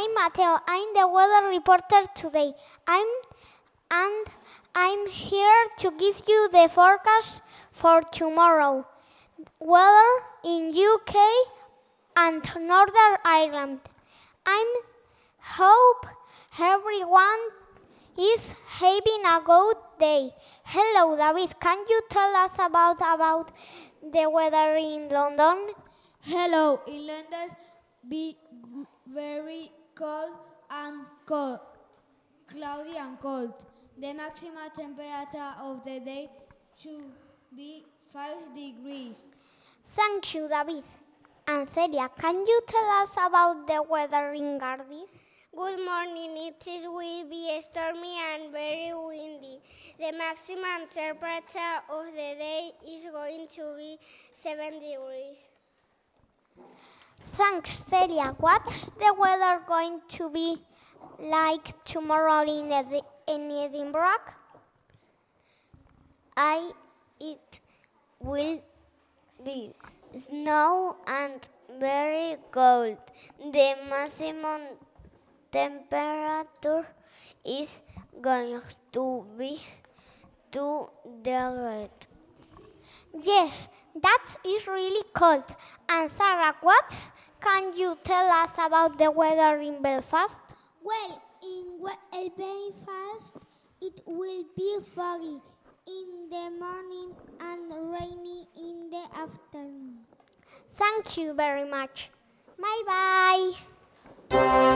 I'm Mateo. I'm the weather reporter today. I'm here to give you the forecast for tomorrow. Weather in UK and Northern Ireland. I hope everyone is having a good day. Hello, David. Can you tell us about the weather in London? Hello, in London, be very cold and cold, cloudy and cold. The maximum temperature of the day should be 5 degrees. Thank you, David. And Celia, can you tell us about the weather in Cardiff? Good morning. It will be stormy and very windy. The maximum temperature of the day is going to be 7 degrees. Thanks, Celia. What's the weather going to be like tomorrow in Edinburgh? It will be snow and very cold. The maximum temperature is going to be 2 degrees. Yes, that is really cold. And Sarah, what can you tell us about the weather in Belfast? Well, in Belfast, it will be foggy in the morning and rainy in the afternoon. Thank you very much. Bye-bye.